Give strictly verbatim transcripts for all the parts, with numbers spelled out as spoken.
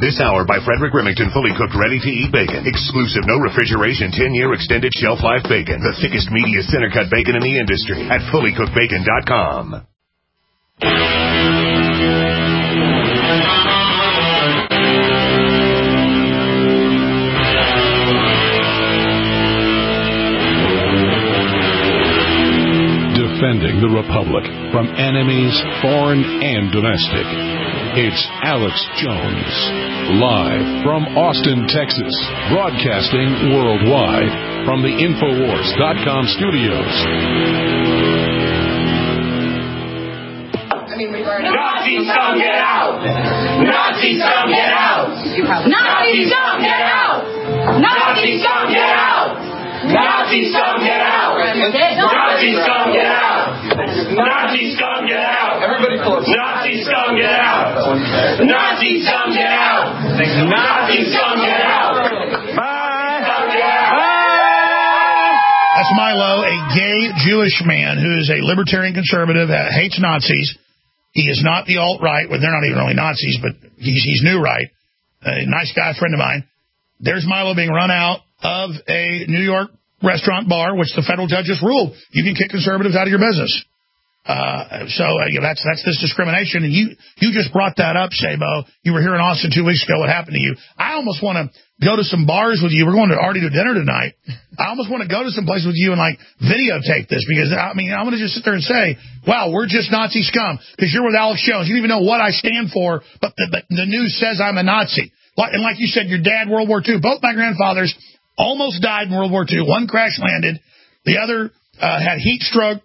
This hour by Frederick Remington, fully cooked, ready-to-eat bacon. Exclusive, no refrigeration, ten-year extended shelf life bacon. The thickest, meatiest, center-cut bacon in the industry at fully cooked bacon dot com. Defending the Republic from enemies, foreign and domestic. It's Alex Jones, live from Austin, Texas, broadcasting worldwide from the Infowars dot com studios. Nazis, come get out! Nazis, come get out! Nazis, come get out! Nazis, come get out! Nazis, come get out! Nazis, come get out! Nazis, come get out! Everybody close. Nazis, come get out! Nazis, come get out! Nazis, come get out! Bye! That's Milo, a gay Jewish man who is a libertarian conservative, hates Nazis. He is not the alt-right. Well, they're not even really Nazis, but he's, he's new right. A nice guy, friend of mine. There's Milo being run out of a New York restaurant bar, which the federal judge just ruled. You can kick conservatives out of your business. Uh, so uh, you know, that's that's this discrimination. And you you just brought that up, Shabo. You were here in Austin two weeks ago. What happened to you? I almost want to go to some bars with you. We're going to already to dinner tonight. I almost want to go to some place with you and, like, videotape this because, I mean, I'm going to just sit there and say, wow, we're just Nazi scum because you're with Alex Jones. You don't even know what I stand for, but the, but the news says I'm a Nazi. And like you said, your dad, World War Two. Both my grandfathers almost died in World War Two. One crash landed. The other uh, had heat stroke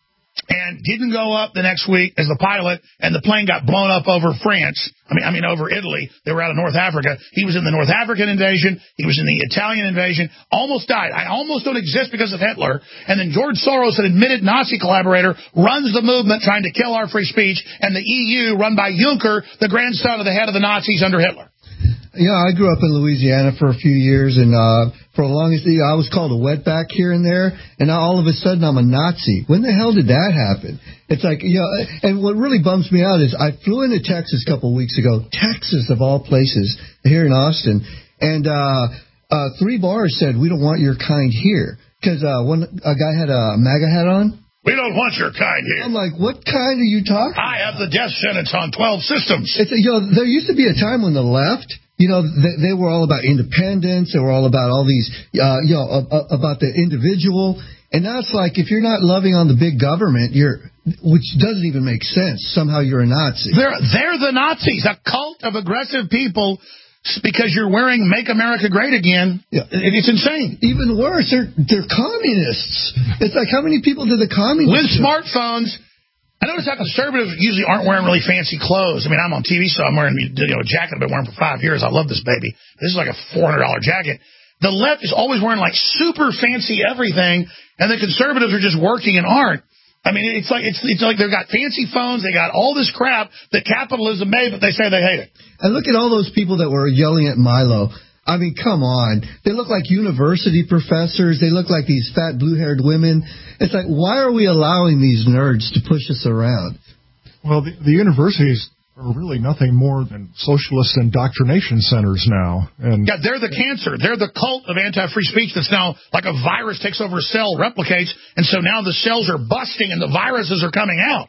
and didn't go up the next week as the pilot, and the plane got blown up over France. I mean, I mean over Italy. They were out of North Africa. He was in the North African invasion. He was in the Italian invasion. Almost died. I almost don't exist because of Hitler. And then George Soros, an admitted Nazi collaborator, runs the movement trying to kill our free speech, and the E U, run by Juncker, the grandson of the head of the Nazis under Hitler. Yeah, I grew up in Louisiana for a few years, and uh, for the longest time, I was called a wetback here and there, and now all of a sudden I'm a Nazi. When the hell did that happen? It's like, you know, and what really bums me out is I flew into Texas a couple of weeks ago, Texas of all places, here in Austin, and uh, uh, three bars said, we don't want your kind here, because uh, one a guy had a MAGA hat on. We don't want your kind here. I'm like, what kind are you talking about? I have the death sentence on twelve systems. It's, you know, there used to be a time when the left, you know, they, they were all about independence. They were all about all these, uh, you know, uh, about the individual. And now it's like, if you're not loving on the big government, you're, which doesn't even make sense. Somehow you're a Nazi. They're, they're the Nazis, a cult of aggressive people because you're wearing Make America Great Again. Yeah. It's insane. Even worse, they're, they're communists. It's like, how many people do the communists With do? Smartphones. I notice how conservatives usually aren't wearing really fancy clothes. I mean, I'm on T V, so I'm wearing you know, a jacket I've been wearing for five years. I love this baby. This is like a four hundred dollar jacket. The left is always wearing, like, super fancy everything, and the conservatives are just working and aren't. I mean, it's like it's it's like they've got fancy phones. They got all this crap that capitalism made, but they say they hate it. And look at all those people that were yelling at Milo. I mean, come on. They look like university professors. They look like these fat blue-haired women. It's like, why are we allowing these nerds to push us around? Well, the, the universities are really nothing more than socialist indoctrination centers now. And yeah, they're the cancer. They're the cult of anti-free speech that's now like a virus takes over a cell, replicates, and so now the cells are busting and the viruses are coming out.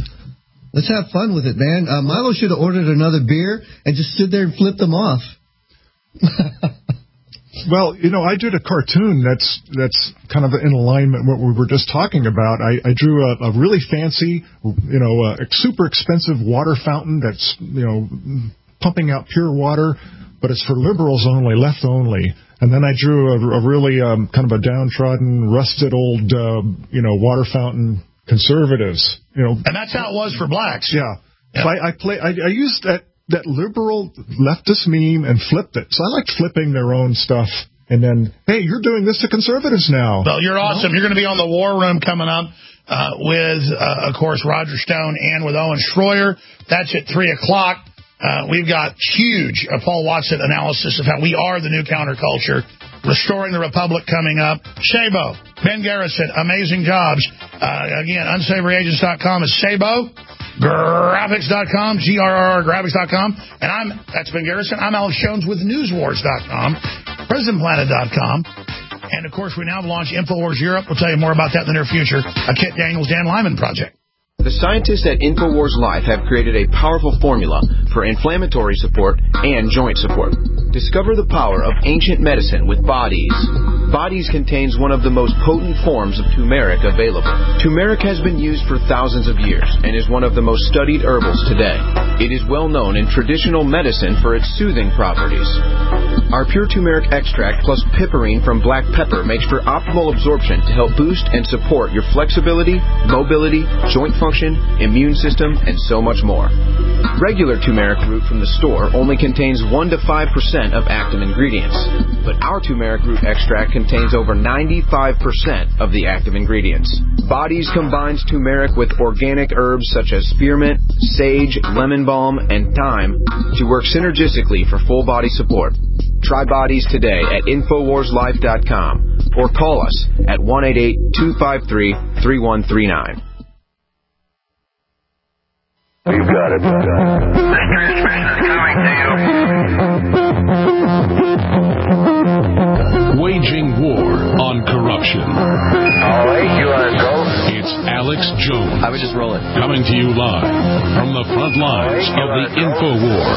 Let's have fun with it, man. Uh, Milo should have ordered another beer and just stood there and flipped them off. Well, you know, I did a cartoon that's that's kind of in alignment with what we were just talking about. I, I drew a, a really fancy, you know, uh, super expensive water fountain that's, you know, pumping out pure water, but it's for liberals only, left only. And then I drew a, a really um, kind of a downtrodden, rusted old, uh, you know, water fountain conservatives. You know, and that's how it was for blacks. Yeah. yeah. So I, I play. I, I used that. that liberal leftist meme and flipped it. So I liked flipping their own stuff. And then, hey, you're doing this to conservatives now. Well, you're awesome. You know? You're going to be on the War Room coming up uh, with, uh, of course, Roger Stone and with Owen Schroyer. That's at three o'clock. Uh, we've got huge uh, Paul Watson analysis of how we are the new counterculture. Restoring the Republic coming up. Shabo, Ben Garrison, amazing jobs. Uh, again, unsavory agents dot com is Shabo. graphics dot com, G R R R graphics dot com. And I'm, that's Ben Garrison. I'm Alex Jones with news wars dot com, prison planet dot com. And, of course, we now have launched InfoWars Europe. We'll tell you more about that in the near future. A Kit Daniels, Dan Lyman project. The scientists at InfoWars Life have created a powerful formula for inflammatory support and joint support. Discover the power of ancient medicine with Bodies. Bodies contains one of the most potent forms of turmeric available. Turmeric has been used for thousands of years and is one of the most studied herbals today. It is well known in traditional medicine for its soothing properties. Our pure turmeric extract plus piperine from black pepper makes for optimal absorption to help boost and support your flexibility, mobility, joint function, immune system, and so much more. Regular turmeric root from the store only contains one to five percent of active ingredients, but our turmeric root extract contains over ninety-five percent of the active ingredients. Bodies combines turmeric with organic herbs such as spearmint, sage, lemon balm, and thyme to work synergistically for full body support. Try Bodies today at Infowars Life dot com or call us at one eight eight, two five three, three one three nine. You got it. The transmission is coming to you. Waging war on corruption. All right, you want to go? It's Alex Jones. I would just roll it. Coming to you live from the front lines right, of the InfoWar.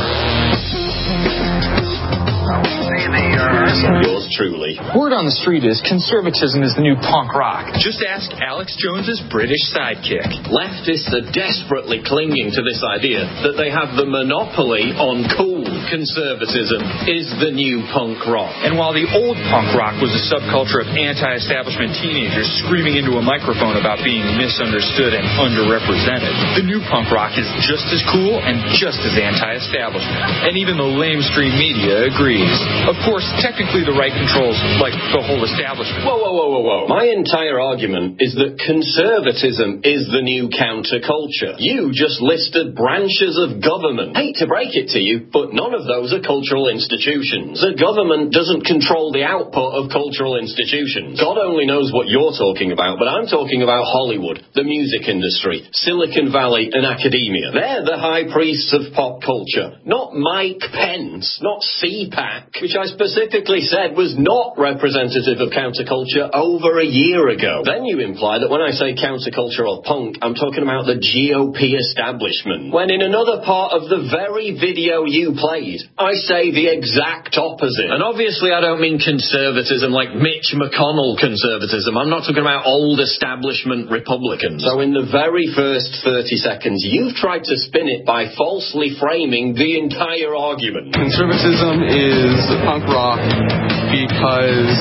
Yours truly. Word on the street is conservatism is the new punk rock. Just ask Alex Jones's British sidekick. Leftists are desperately clinging to this idea that they have the monopoly on cool. Conservatism is the new punk rock. And while the old punk rock was a subculture of anti-establishment teenagers screaming into a microphone about being misunderstood and underrepresented, the new punk rock is just as cool and just as anti-establishment. And even the lamestream media agrees. Of course, technically the right controls, like the whole establishment. Whoa, whoa, whoa, whoa, whoa. My entire argument is that conservatism is the new counterculture. You just listed branches of government. Hate to break it to you, but none of those are cultural institutions. The government doesn't control the output of cultural institutions. God only knows what you're talking about, but I'm talking about Hollywood, the music industry, Silicon Valley, and academia. They're the high priests of pop culture, not Mike Pence, not C PAC, which I specifically said was not representative of counterculture over a year ago. Then you imply that when I say counterculture or punk, I'm talking about the G O P establishment. When in another part of the very video you played, I say the exact opposite. And obviously I don't mean conservatism like Mitch McConnell conservatism. I'm not talking about old establishment Republicans. So in the very first thirty seconds, you've tried to spin it by falsely framing the entire argument. Conservatism is punk rock because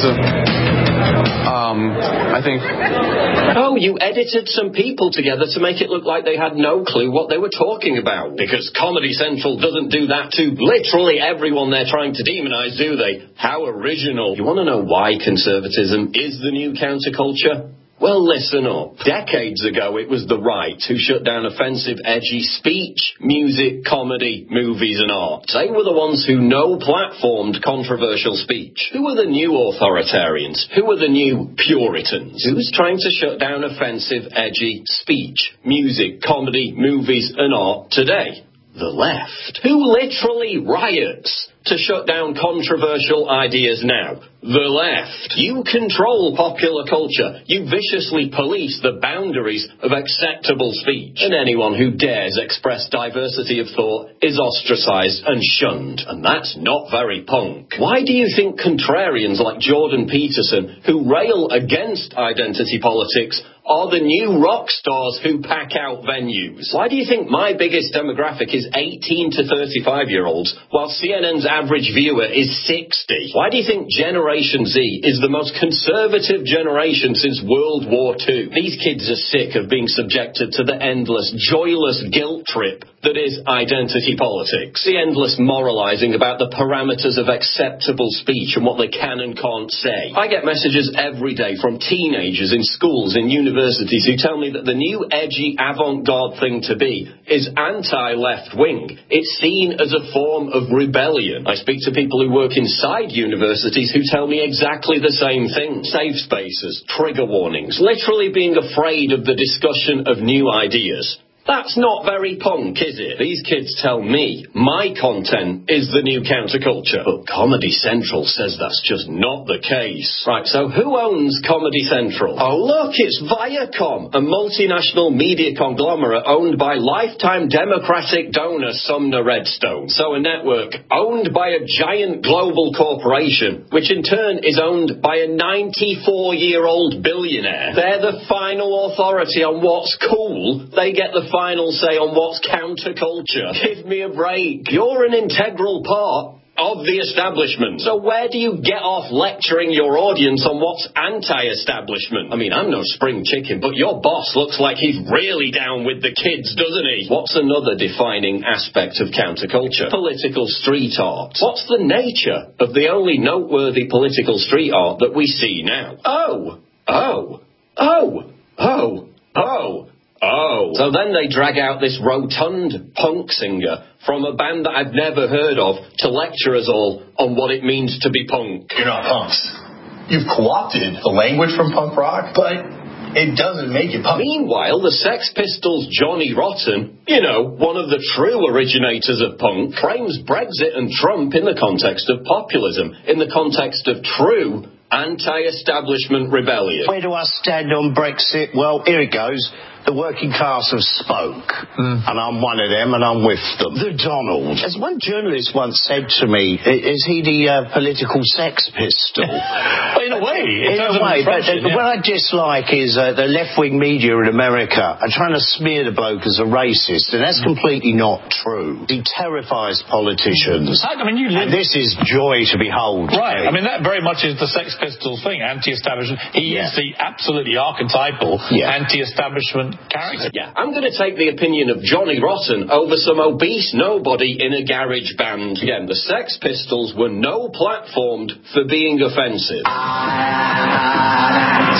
um, I think... Oh, you edited some people together to make it look like they had no clue what they were talking about. Because Comedy Central doesn't do that to literally everyone they're trying to demonize, do they? How original. You want to know why conservatism is the new counterculture? Well, listen up. Decades ago, it was the right who shut down offensive, edgy speech, music, comedy, movies, and art. They were the ones who no-platformed controversial speech. Who are the new authoritarians? Who are the new Puritans? Who's trying to shut down offensive, edgy speech, music, comedy, movies, and art today? The left. Who literally riots to shut down controversial ideas now? The left. You control popular culture. You viciously police the boundaries of acceptable speech. And anyone who dares express diversity of thought is ostracized and shunned. And that's not very punk. Why do you think contrarians like Jordan Peterson, who rail against identity politics, are the new rock stars who pack out venues? Why do you think my biggest demographic is eighteen to thirty-five year olds, while C N N's average viewer is sixty? Why do you think Generation Z is the most conservative generation since World War Two? These kids are sick of being subjected to the endless, joyless guilt trip that is identity politics. The endless moralizing about the parameters of acceptable speech and what they can and can't say. I get messages every day from teenagers in schools and universities Universities who tell me that the new edgy avant-garde thing to be is anti-left-wing. It's seen as a form of rebellion. I speak to people who work inside universities who tell me exactly the same thing. Safe spaces, trigger warnings, literally being afraid of the discussion of new ideas. That's not very punk, is it? These kids tell me my content is the new counterculture, but Comedy Central says that's just not the case. Right, so who owns Comedy Central? Oh, look, it's Viacom, a multinational media conglomerate owned by lifetime Democratic donor Sumner Redstone. So a network owned by a giant global corporation, which in turn is owned by a ninety-four-year-old billionaire. They're the final authority on what's cool. They get the final say on what's counterculture. Give me a break. You're an integral part of the establishment. So where do you get off lecturing your audience on what's anti-establishment? I mean, I'm no spring chicken, but your boss looks like he's really down with the kids, doesn't he? What's another defining aspect of counterculture? Political street art. What's the nature of the only noteworthy political street art that we see now? Oh, oh, oh, oh, oh. Oh. So then they drag out this rotund punk singer from a band that I've never heard of to lecture us all on what it means to be punk. You're not punks. You've co-opted the language from punk rock, but it doesn't make it punk. Meanwhile, the Sex Pistols' Johnny Rotten, you know, one of the true originators of punk, frames Brexit and Trump in the context of populism, in the context of true anti-establishment rebellion. Where do I stand on Brexit? Well, here it goes. The working class have spoke, mm. and I'm one of them, and I'm with them. The Donald. As one journalist once said to me, is he the uh, political Sex Pistol? Well, in a way. In a way, but uh, yeah. What I dislike is uh, the left-wing media in America are trying to smear the bloke as a racist, and that's mm. completely not true. He terrifies politicians. I mean, you live... And this is joy to behold. Right, today. I mean, that very much is the Sex Pistols thing, anti-establishment. He yeah. is the absolutely archetypal yeah. anti-establishment character. Yeah, I'm going to take the opinion of Johnny Rotten over some obese nobody in a garage band. Again, the Sex Pistols were no platformed for being offensive. I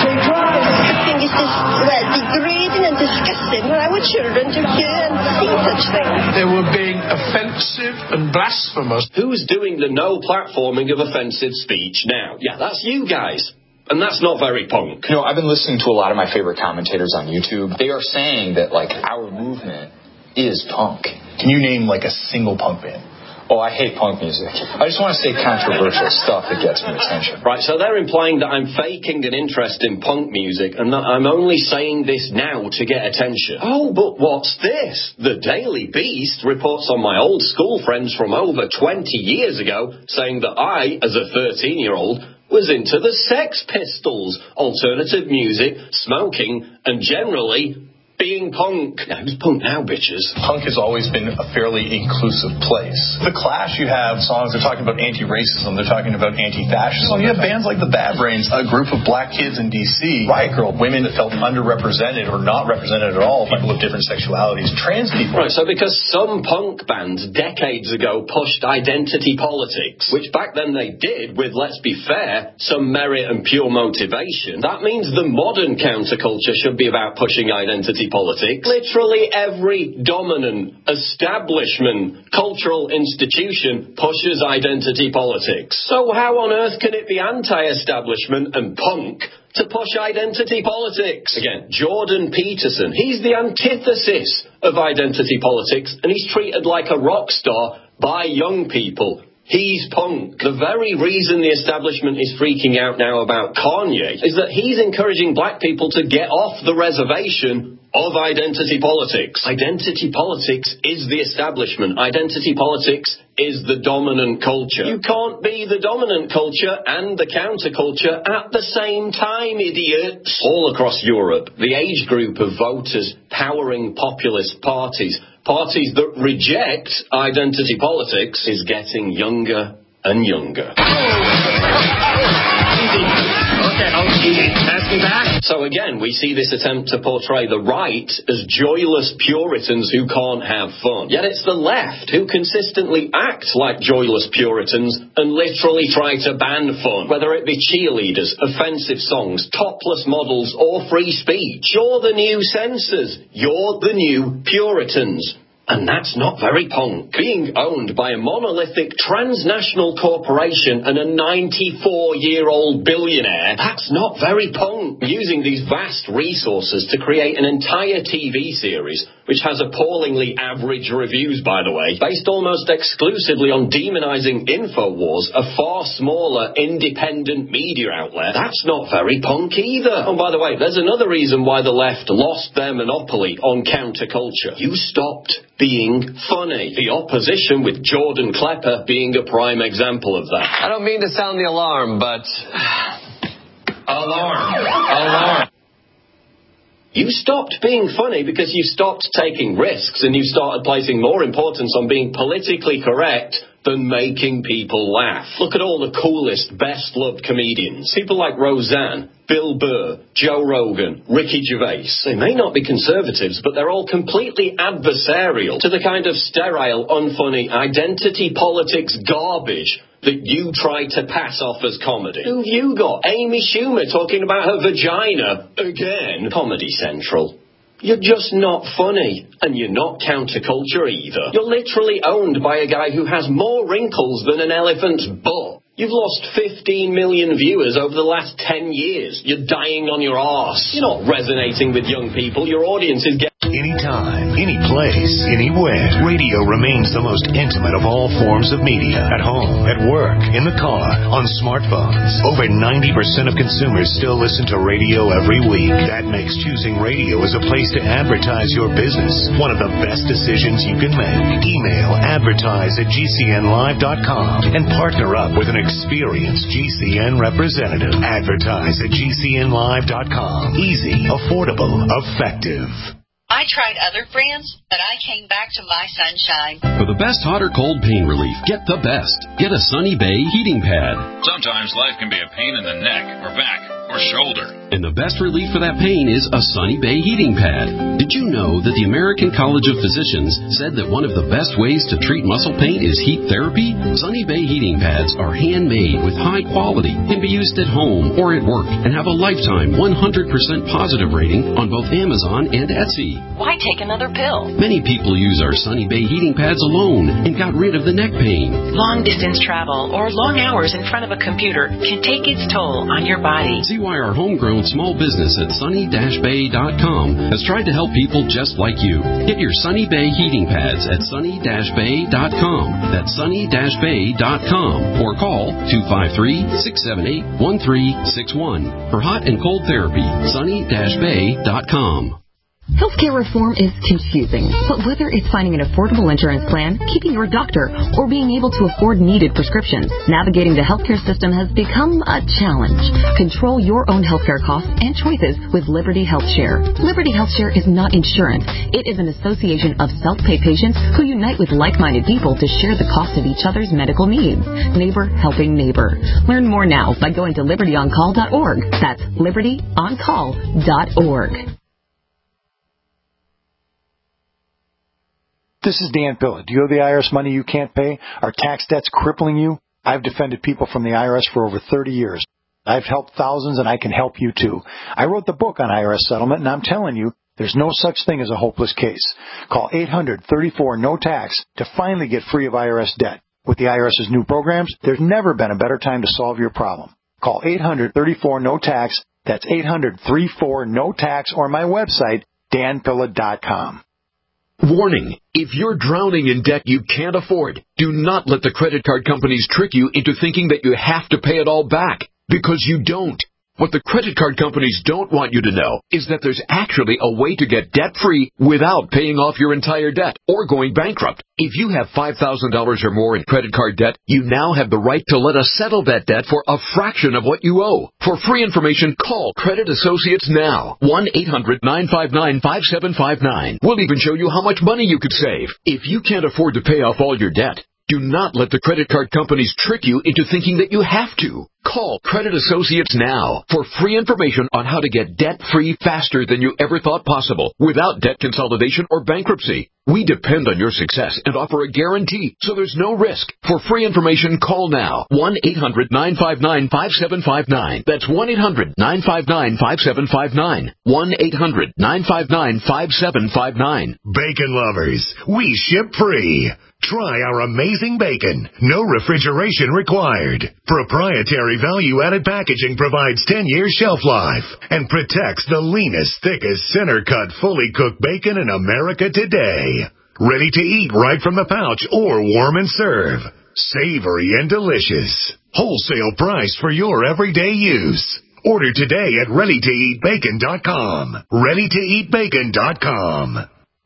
think it's just well, degrading and disgusting for our children to hear and see such things. They were being offensive and blasphemous. Who's doing the no platforming of offensive speech now? Yeah, that's you guys. And that's not very punk. You know, I've been listening to a lot of my favorite commentators on YouTube. They are saying that, like, our movement is punk. Can you name, like, a single punk band? Oh, I hate punk music. I just want to say controversial stuff that gets me attention. Right, so they're implying that I'm faking an interest in punk music and that I'm only saying this now to get attention. Oh, but what's this? The Daily Beast reports on my old school friends from over twenty years ago saying that I, as a thirteen-year-old, was into the Sex Pistols, alternative music, smoking, and generally being punk. Yeah, who's punk now, bitches? Punk has always been a fairly inclusive place. The Clash, you have songs they're talking about anti-racism, they're talking about anti-fascism. You have bands like the Bad Brains, a group of black kids in D C, Riot Girl, women that felt underrepresented or not represented at all, people of different sexualities, trans people. Right, so because some punk bands decades ago pushed identity politics, which back then they did with, let's be fair, some merit and pure motivation, that means the modern counterculture should be about pushing identity politics. Literally every dominant establishment, cultural institution pushes identity politics. So how on earth can it be anti-establishment and punk to push identity politics? Again, Jordan Peterson, he's the antithesis of identity politics, and he's treated like a rock star by young people. He's punk. The very reason the establishment is freaking out now about Kanye is that he's encouraging black people to get off the reservation of identity politics. Identity politics is the establishment. Identity politics is the dominant culture. You can't be the dominant culture and the counterculture at the same time, idiots. All across Europe, the age group of voters powering populist parties, parties that reject identity politics, is getting younger and younger. Okay, okay, pass me back. So again, we see this attempt to portray the right as joyless Puritans who can't have fun. Yet it's the left who consistently act like joyless Puritans and literally try to ban fun, whether it be cheerleaders, offensive songs, topless models, or free speech. You're the new censors. You're the new Puritans. And that's not very punk. Being owned by a monolithic transnational corporation and a ninety-four-year-old billionaire, that's not very punk. Using these vast resources to create an entire T V series which has appallingly average reviews, by the way, based almost exclusively on demonizing InfoWars, a far smaller independent media outlet, that's not very punk either. And by the way, there's another reason why the left lost their monopoly on counterculture. You stopped being funny. The opposition, with Jordan Klepper being a prime example of that. I don't mean to sound the alarm, but... Alarm. Alarm. You stopped being funny because you stopped taking risks and you started placing more importance on being politically correct than making people laugh. Look at all the coolest, best-loved comedians. People like Roseanne, Bill Burr, Joe Rogan, Ricky Gervais. They may not be conservatives, but they're all completely adversarial to the kind of sterile, unfunny, identity politics garbage that you try to pass off as comedy. Who've you got? Amy Schumer talking about her vagina again. Comedy Central. You're just not funny. And you're not counterculture either. You're literally owned by a guy who has more wrinkles than an elephant's butt. You've lost fifteen million viewers over the last ten years. You're dying on your arse. You're not resonating with young people. Your audience is getting... Anytime, any place, anywhere, radio remains the most intimate of all forms of media. At home, at work, in the car, on smartphones. Over ninety percent of consumers still listen to radio every week. That makes choosing radio as a place to advertise your business one of the best decisions you can make. Email advertise at G C N live dot com and partner up with an experienced G C N representative. Advertise at G C N live dot com. Easy, affordable, effective. I tried other brands, but I came back to my Sunshine. For the best hot or cold pain relief, get the best. Get a Sunny Bay heating pad. Sometimes life can be a pain in the neck or back or shoulder. And the best relief for that pain is a Sunny Bay heating pad. Did you know that the American College of Physicians said that one of the best ways to treat muscle pain is heat therapy? Sunny Bay heating pads are handmade with high quality, can be used at home or at work, and have a lifetime one hundred percent positive rating on both Amazon and Etsy. Why take another pill? Many people use our Sunny Bay heating pads alone and got rid of the neck pain. Long distance travel or long hours in front of a computer can take its toll on your body. See why our homegrown small business at sunny dash bay dot com has tried to help people just like you. Get your Sunny Bay heating pads at sunny dash bay dot com. That's sunny dash bay dot com. Or call two five three, six seven eight, one three six one. For hot and cold therapy, sunny dash bay dot com. Healthcare reform is confusing, but whether it's finding an affordable insurance plan, keeping your doctor, or being able to afford needed prescriptions, navigating the healthcare system has become a challenge. Control your own healthcare costs and choices with Liberty HealthShare. Liberty HealthShare is not insurance. It is an association of self-pay patients who unite with like-minded people to share the cost of each other's medical needs. Neighbor helping neighbor. Learn more now by going to liberty on call dot org. That's liberty on call dot org. This is Dan Pilla. Do you owe the I R S money you can't pay? Are tax debts crippling you? I've defended people from the I R S for over thirty years. I've helped thousands, and I can help you too. I wrote the book on I R S settlement, and I'm telling you, there's no such thing as a hopeless case. Call eight hundred, thirty-four, no tax to finally get free of I R S debt. With the IRS's new programs, there's never been a better time to solve your problem. Call eight hundred, thirty-four, no tax. That's eight hundred, thirty-four, no tax, or my website, dan pilla dot com. Warning, if you're drowning in debt you can't afford, do not let the credit card companies trick you into thinking that you have to pay it all back, because you don't. What the credit card companies don't want you to know is that there's actually a way to get debt-free without paying off your entire debt or going bankrupt. If you have five thousand dollars or more in credit card debt, you now have the right to let us settle that debt for a fraction of what you owe. For free information, call Credit Associates now. one eight hundred, nine five nine, five seven five nine. We'll even show you how much money you could save. If you can't afford to pay off all your debt, do not let the credit card companies trick you into thinking that you have to. Call Credit Associates now for free information on how to get debt-free faster than you ever thought possible without debt consolidation or bankruptcy. We depend on your success and offer a guarantee, so there's no risk. For free information, call now. one eight hundred, nine five nine, five seven five nine. That's one eight hundred, nine five nine, five seven five nine. one eight hundred, nine five nine, five seven five nine. Bacon lovers, we ship free. Try our amazing bacon. No refrigeration required. Proprietary value-added packaging provides ten years shelf life and protects the leanest, thickest, center-cut, fully cooked bacon in America today. Ready to eat right from the pouch or warm and serve. Savory and delicious. Wholesale price for your everyday use. Order today at ready to eat bacon dot com. ready to eat bacon dot com.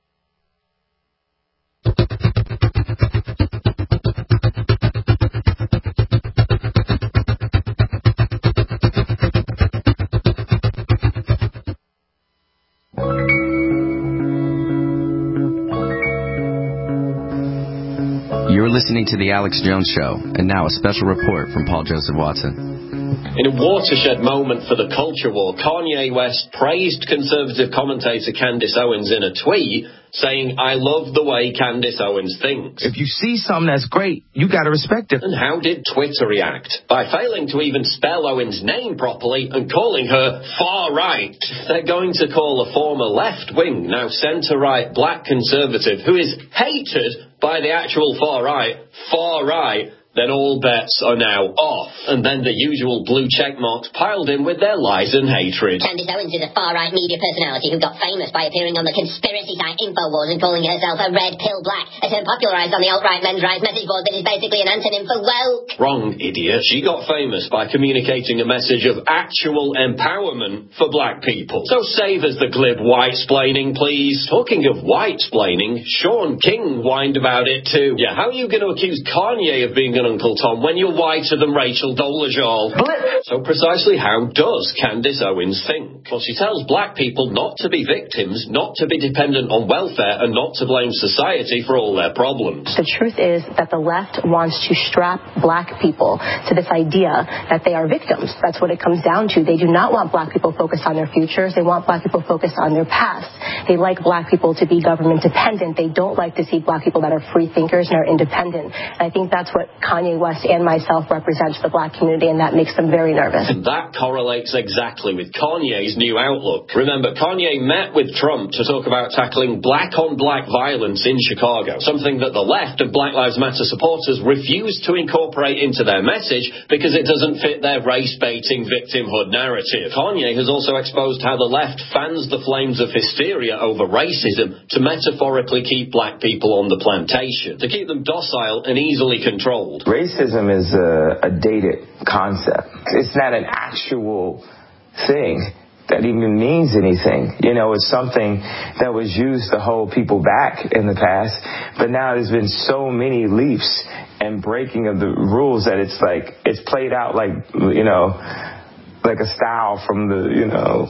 You're listening to The Alex Jones Show, and now a special report from Paul Joseph Watson. In a watershed moment for the culture war, Kanye West praised conservative commentator Candace Owens in a tweet, saying, "I love the way Candace Owens thinks." If you see something that's great, you got to respect it. And how did Twitter react? By failing to even spell Owens' name properly and calling her far-right. They're going to call a former left-wing, now centre-right black conservative who is hated by the actual far-right, far-right. Then all bets are now off. And then the usual blue check marks piled in with their lies and hatred. Candace Owens is a far-right media personality who got famous by appearing on the conspiracy site InfoWars and calling herself a red pill black, a term popularised on the alt-right men's rights message board that is basically an antonym for woke. Wrong, idiot. She got famous by communicating a message of actual empowerment for black people. So save us the glib white-splaining, please. Talking of white-splaining, Sean King whined about it too. Yeah, how are you going to accuse Kanye of being Uncle Tom when you're whiter than Rachel Dolezal? So precisely how does Candace Owens think? Well, she tells black people not to be victims, not to be dependent on welfare, and not to blame society for all their problems. The truth is that the left wants to strap black people to this idea that they are victims. That's what it comes down to. They do not want black people focused on their futures. They want black people focused on their past. They like black people to be government dependent. They don't like to see black people that are free thinkers and are independent. And I think that's what Kanye West and myself represent to the black community, and that makes them very nervous. And that correlates exactly with Kanye's new outlook. Remember, Kanye met with Trump to talk about tackling black-on-black violence in Chicago, something that the left and Black Lives Matter supporters refused to incorporate into their message because it doesn't fit their race-baiting victimhood narrative. Kanye has also exposed how the left fans the flames of hysteria over racism to metaphorically keep black people on the plantation, to keep them docile and easily controlled. Racism is a, a dated concept. It's not an actual thing that even means anything. You know, it's something that was used to hold people back in the past, but now there's been so many leaps and breaking of the rules that it's like, it's played out like, you know, like a style from the, you know,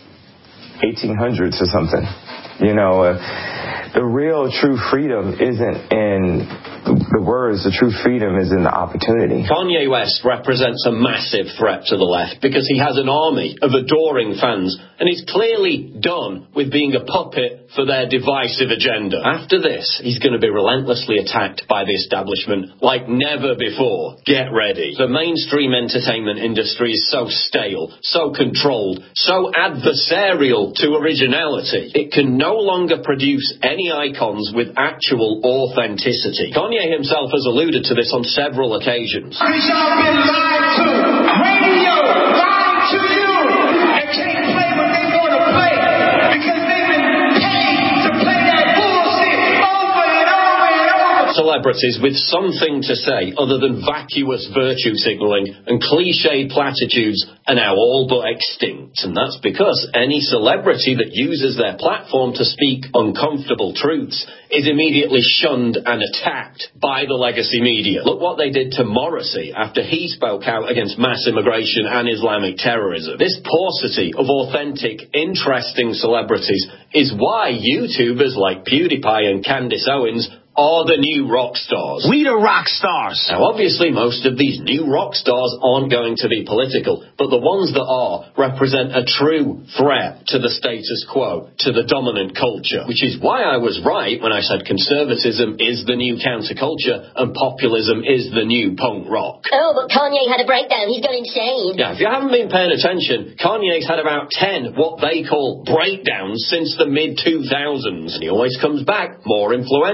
eighteen hundreds or something. You know, uh, the real true freedom isn't in the words. The true freedom is in the opportunity. Kanye West represents a massive threat to the left because he has an army of adoring fans and he's clearly done with being a puppet for their divisive agenda. After this, he's going to be relentlessly attacked by the establishment like never before. Get ready. The mainstream entertainment industry is so stale, so controlled, so adversarial to originality. It can no longer produce any icons with actual authenticity. Kanye himself has alluded to this on several occasions. Because y'all been lied to. Radio lied to you. And can't play what they want to play. Because they've been paid to play that bullshit over and over and over. Celebrities with something to say other than vacuous virtue signaling and cliched platitudes are now all but extinct. And that's because any celebrity that uses their platform to speak uncomfortable truths is immediately shunned and attacked by the legacy media. Look what they did to Morrissey after he spoke out against mass immigration and Islamic terrorism. This paucity of authentic, interesting celebrities is why YouTubers like PewDiePie and Candace Owens are the new rock stars. We the rock stars. Now, obviously, most of these new rock stars aren't going to be political, but the ones that are represent a true threat to the status quo, to the dominant culture, which is why I was right when I said conservatism is the new counterculture and populism is the new punk rock. Oh, but Kanye had a breakdown. He's gone insane. Yeah, if you haven't been paying attention, Kanye's had about ten what they call breakdowns since the mid two thousands, and he always comes back more influential than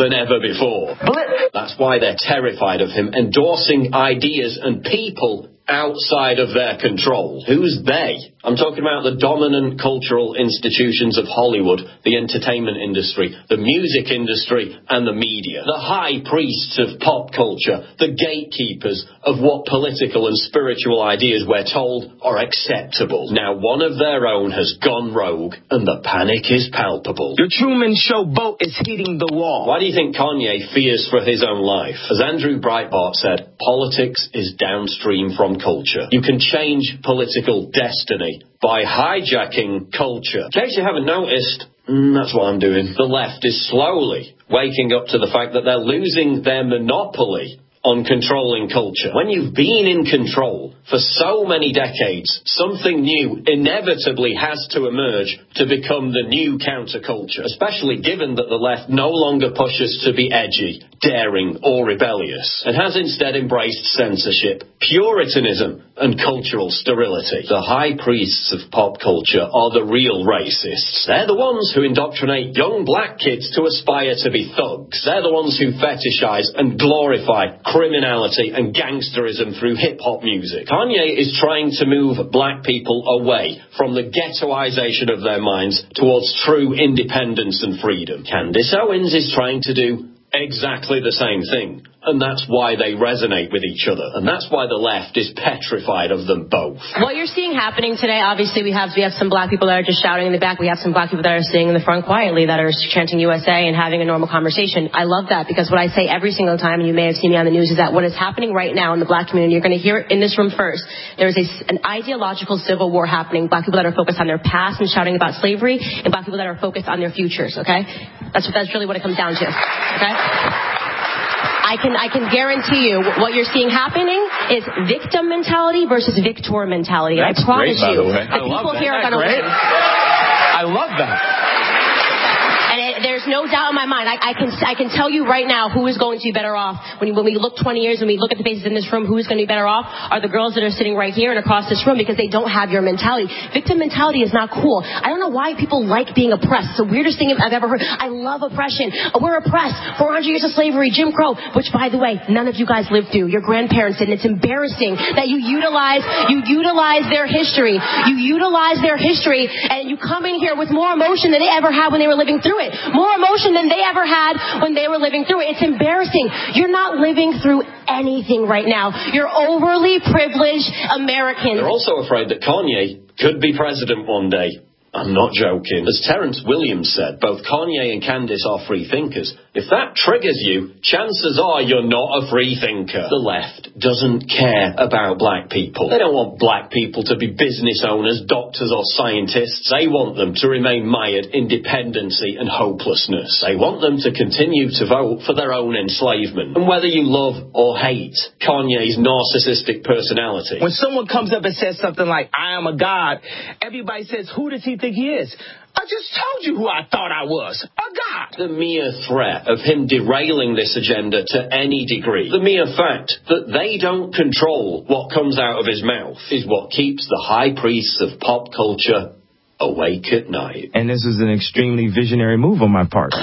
than ever before. That's why they're terrified of him endorsing ideas and people outside of their control. Who's they? I'm talking about the dominant cultural institutions of Hollywood, the entertainment industry, the music industry, and the media. The high priests of pop culture, the gatekeepers of what political and spiritual ideas we're told are acceptable. Now, one of their own has gone rogue, and the panic is palpable. The Truman Show boat is hitting the wall. Why do you think Kanye fears for his own life? As Andrew Breitbart said, politics is downstream from culture. You can change political destiny by hijacking culture. In case you haven't noticed, mm, that's what I'm doing. The left is slowly waking up to the fact that they're losing their monopoly on controlling culture. When you've been in control for so many decades, something new inevitably has to emerge to become the new counterculture, especially given that the left no longer pushes to be edgy, daring, or rebellious, and has instead embraced censorship, puritanism, and cultural sterility. The high priests of pop culture are the real racists. They're the ones who indoctrinate young black kids to aspire to be thugs. They're the ones who fetishize and glorify criminality and gangsterism through hip-hop music. Kanye is trying to move black people away from the ghettoization of their minds towards true independence and freedom. Candace Owens is trying to do exactly the same thing, and that's why they resonate with each other, and that's why the left is petrified of them both. What you're seeing happening today, obviously we have we have some black people that are just shouting in the back, we have some black people that are sitting in the front quietly that are chanting U S A and having a normal conversation. I love that, because what I say every single time, and you may have seen me on the news, is that what is happening right now in the black community, you're going to hear it in this room first, there is a, an ideological civil war happening. Black people that are focused on their past and shouting about slavery, and black people that are focused on their futures, okay? That's what, that's really what it comes down to, okay? I can I can guarantee you what you're seeing happening is victim mentality versus victor mentality. That's I promise great, by you, the way. the I people love here that. are going to win. I love that. And it, there's no doubt in my mind. I, I can I can tell you right now who is going to be better off when, when we look twenty years and we look at the faces in this room. Who is going to be better off are the girls that are sitting right here and across this room, because they don't have your mentality. Victim mentality is not cool. I don't know why people like being oppressed. It's the weirdest thing I've ever heard. I love oppression. We're oppressed. four hundred years of slavery, Jim Crow, which, by the way, none of you guys lived through. Your grandparents did, and it's embarrassing that you utilize you utilize their history. You utilize their history, and you come in here with more emotion than they ever had when they were living through it. More emotion than they ever had when they were living through it. It's embarrassing. You're not living through anything right now. You're overly privileged Americans. They're also afraid that Kanye could be president one day. I'm not joking. As Terrence Williams said, both Kanye and Candace are free thinkers. If that triggers you, chances are you're not a free thinker. The left doesn't care about black people. They don't want black people to be business owners, doctors, or scientists. They want them to remain mired in dependency and hopelessness. They want them to continue to vote for their own enslavement. And whether you love or hate Kanye's narcissistic personality, when someone comes up and says something like, I am a god, everybody says, who does he think he is? I just told you who I thought I was. A god. The mere threat of him derailing this agenda to any degree, the mere fact that they don't control what comes out of his mouth, is what keeps the high priests of pop culture awake at night. And this is an extremely visionary move on my part.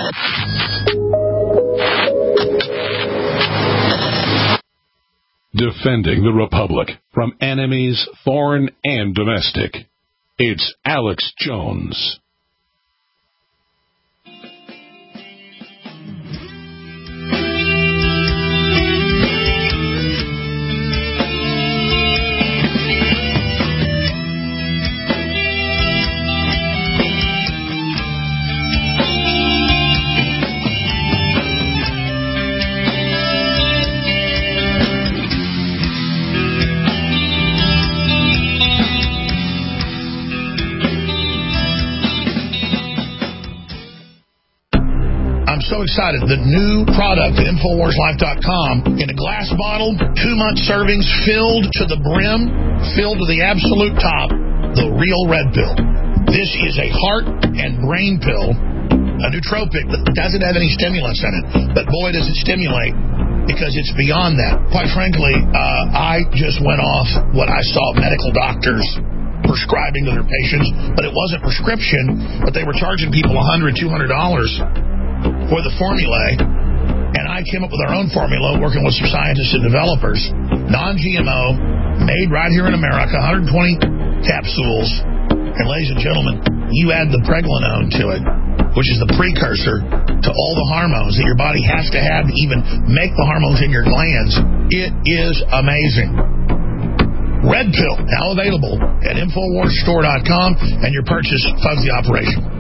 Defending the Republic from enemies, foreign and domestic. It's Alex Jones. So excited. The new product at Infowars Life dot com in a glass bottle, two month servings, filled to the brim, filled to the absolute top, the Real Red Pill. This is a heart and brain pill, a nootropic that doesn't have any stimulants in it, but boy does it stimulate, because it's beyond that. Quite frankly, uh, I just went off what I saw medical doctors prescribing to their patients, but it wasn't prescription, but they were charging people one hundred dollars, two hundred dollars for the formulae, I came up with our own formula, working with some scientists and developers. Non-G M O, made right here in America, one hundred twenty capsules. And ladies and gentlemen, you add the pregnenolone to it, which is the precursor to all the hormones that your body has to have to even make the hormones in your glands. It is amazing. Red Pill, now available at Infowars Store dot com, and your purchase funds the operation.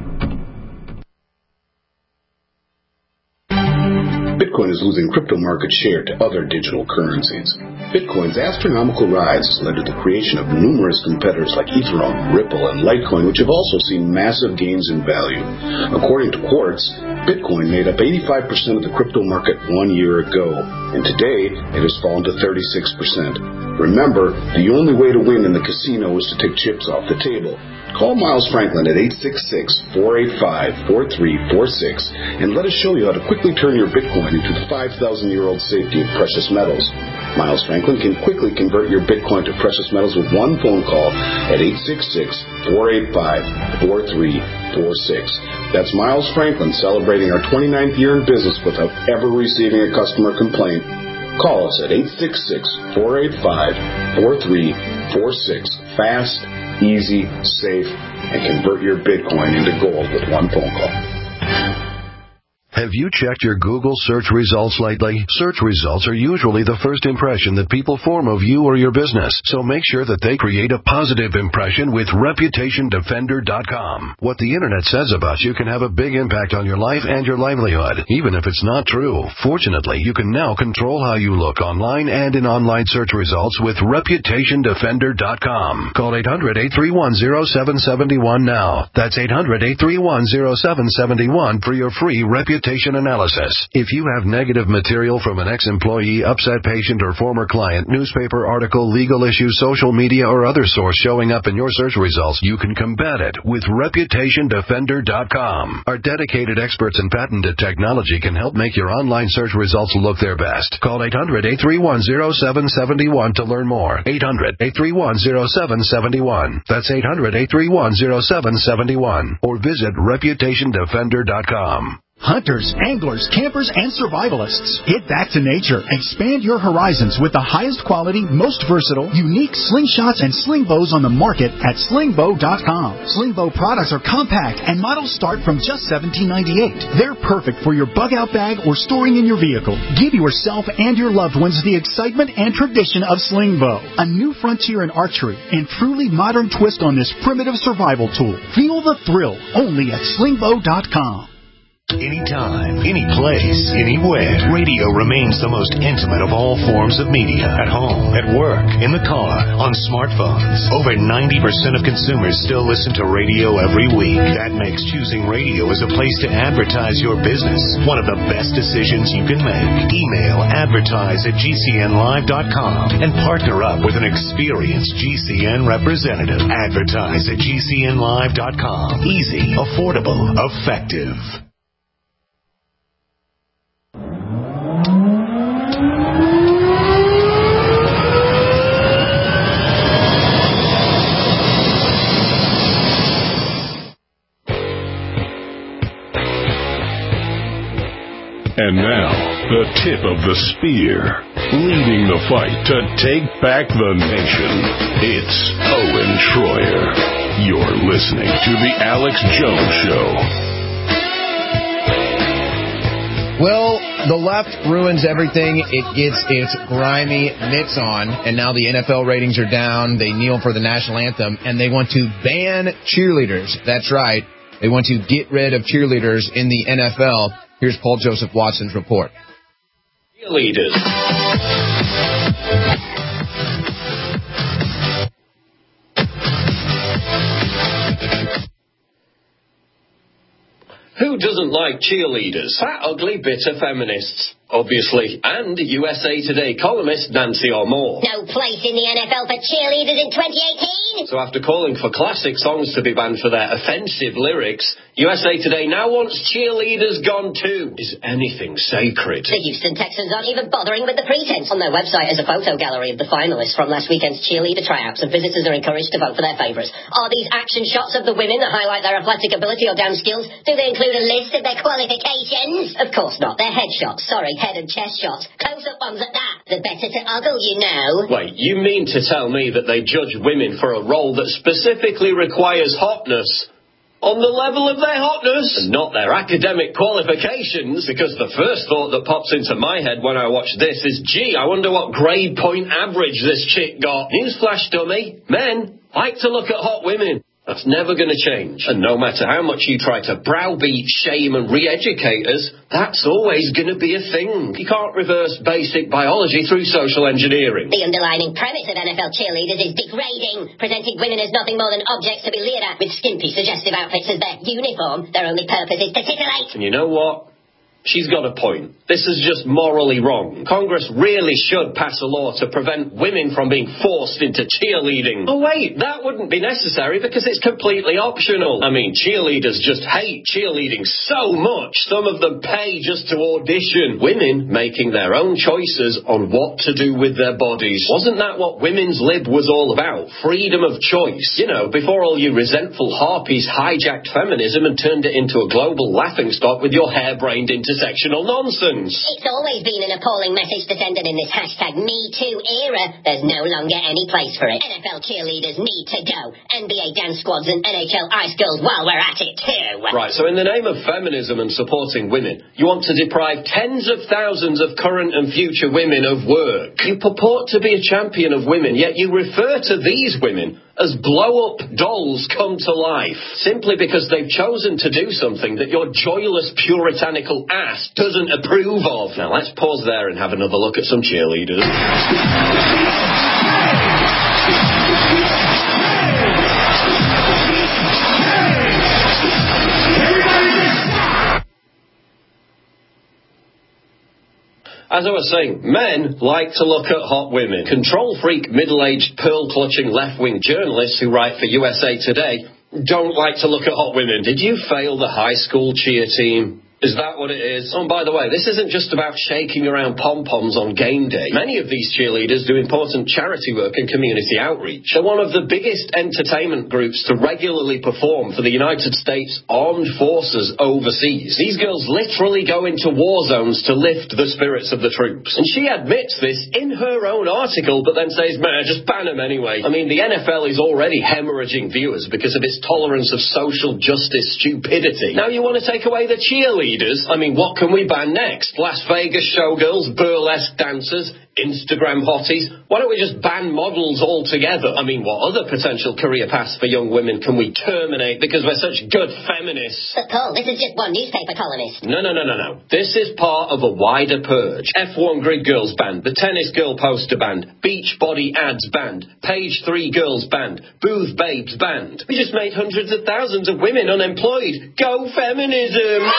Bitcoin is losing crypto market share to other digital currencies. Bitcoin's astronomical rise has led to the creation of numerous competitors like Ethereum, Ripple, and Litecoin, which have also seen massive gains in value. According to Quartz, Bitcoin made up eighty-five percent of the crypto market one year ago, and today it has fallen to thirty-six percent. Remember, the only way to win in the casino is to take chips off the table. Call Miles Franklin at eight six six, four eight five, four three four six and let us show you how to quickly turn your Bitcoin into the five thousand year old safety of precious metals. Miles Franklin can quickly convert your Bitcoin to precious metals with one phone call at eight six six, four eight five, four three four six. That's Miles Franklin celebrating our twenty-ninth year in business without ever receiving a customer complaint. Call us at eight six six, four eight five, four three four six. Fast, easy, safe, and convert your Bitcoin into gold with one phone call. Have you checked your Google search results lately? Search results are usually the first impression that people form of you or your business, so make sure that they create a positive impression with Reputation Defender dot com. What the Internet says about you can have a big impact on your life and your livelihood, even if it's not true. Fortunately, you can now control how you look online and in online search results with Reputation Defender dot com. Call eight hundred, eight three one, zero seven seven one now. That's eight hundred, eight three one, zero seven seven one for your free Reputation analysis. If you have negative material from an ex-employee, upset patient, or former client, newspaper article, legal issue, social media, or other source showing up in your search results, you can combat it with Reputation Defender dot com. Our dedicated experts in patented technology can help make your online search results look their best. Call eight hundred, eight three one, zero seven seven one to learn more. eight hundred, eight three one, zero seven seven one. That's eight hundred, eight three one, zero seven seven one. Or visit Reputation Defender dot com. Hunters, anglers, campers, and survivalists. Get back to nature. Expand your horizons with the highest quality, most versatile, unique slingshots and sling bows on the market at sling bow dot com. Sling bow products are compact and models start from just seventeen ninety-eight. They're perfect for your bug out bag or storing in your vehicle. Give yourself and your loved ones the excitement and tradition of sling bow, a new frontier in archery and truly modern twist on this primitive survival tool. Feel the thrill only at sling bow dot com. Anytime, any place, anywhere, radio remains the most intimate of all forms of media. At home, at work, in the car, on smartphones. Over ninety percent of consumers still listen to radio every week. That makes choosing radio as a place to advertise your business one of the best decisions you can make. Email advertise at G C N live dot com and partner up with an experienced G C N representative. Advertise at G C N live dot com. Easy, affordable, effective. And now, the tip of the spear, leading the fight to take back the nation. It's Owen Schroyer. You're listening to The Alex Jones Show. Well, the left ruins everything. It gets its grimy mitts on, and now the N F L ratings are down. They kneel for the national anthem, and they want to ban cheerleaders. That's right. They want to get rid of cheerleaders in the N F L. Here's Paul Joseph Watson's report. Cheerleaders. Who doesn't like cheerleaders? Fat, ugly, bitter feminists, obviously. And U S A Today columnist Nancy Ormore. No place in the N F L for cheerleaders in twenty eighteen. So after calling for classic songs to be banned for their offensive lyrics, U S A Today now wants cheerleaders gone too. Is anything sacred? The Houston Texans aren't even bothering with the pretense. On their website is a photo gallery of the finalists from last weekend's cheerleader tryouts, and visitors are encouraged to vote for their favourites. Are these action shots of the women that highlight their athletic ability or dance skills? Do they include a list of their qualifications? Of course not. They're headshots. Sorry, head and chest shots. Close-up ones at that. The better to ogle, you know. Wait, you mean to tell me that they judge women for a role that specifically requires hotness on the level of their hotness and not their academic qualifications? Because the first thought that pops into my head when I watch this is, gee, I wonder what grade point average this chick got. Newsflash, dummy. Men like to look at hot women. That's never going to change. And no matter how much you try to browbeat, shame and re-educate us, that's always going to be a thing. You can't reverse basic biology through social engineering. The underlying premise of N F L cheerleaders is degrading, presenting women as nothing more than objects to be leered at with skimpy, suggestive outfits as their uniform. Their only purpose is to titillate. And you know what? She's got a point. This is just morally wrong. Congress really should pass a law to prevent women from being forced into cheerleading. Oh wait, that wouldn't be necessary because it's completely optional. I mean, cheerleaders just hate cheerleading so much, some of them pay just to audition. Women making their own choices on what to do with their bodies. Wasn't that what Women's Lib was all about? Freedom of choice. You know, before all you resentful harpies hijacked feminism and turned it into a global laughingstock with your harebrained intersectional nonsense. It's always been an appalling message to send, and in this hashtag Me Too era, there's no longer any place for it. N F L cheerleaders need to go. N B A dance squads and N H L ice girls while we're at it too. Right, so in the name of feminism and supporting women, you want to deprive tens of thousands of current and future women of work. You purport to be a champion of women, yet you refer to these women as blow-up dolls come to life, simply because they've chosen to do something that your joyless puritanical ass doesn't approve of. Now, let's pause there and have another look at some cheerleaders. As I was saying, men like to look at hot women. Control-freak, middle-aged, pearl-clutching left-wing journalists who write for U S A Today don't like to look at hot women. Did you fail the high school cheer team? Is that what it is? Oh, and by the way, this isn't just about shaking around pom-poms on game day. Many of these cheerleaders do important charity work and community outreach. They're one of the biggest entertainment groups to regularly perform for the United States Armed Forces overseas. These girls literally go into war zones to lift the spirits of the troops. And she admits this in her own article, but then says, man, just ban them anyway. I mean, the N F L is already hemorrhaging viewers because of its tolerance of social justice stupidity. Now you want to take away the cheerleaders? I mean, what can we ban next? Las Vegas showgirls, burlesque dancers, Instagram hotties? Why don't we just ban models altogether? I mean, what other potential career paths for young women can we terminate because we're such good feminists? But Paul, this is just one newspaper columnist. No, no, no, no, no. This is part of a wider purge. F one Grid Girls banned, the Tennis Girl poster banned, Beach Body ads banned, Page three Girls banned, Booth Babes banned. We just made hundreds of thousands of women unemployed. Go feminism!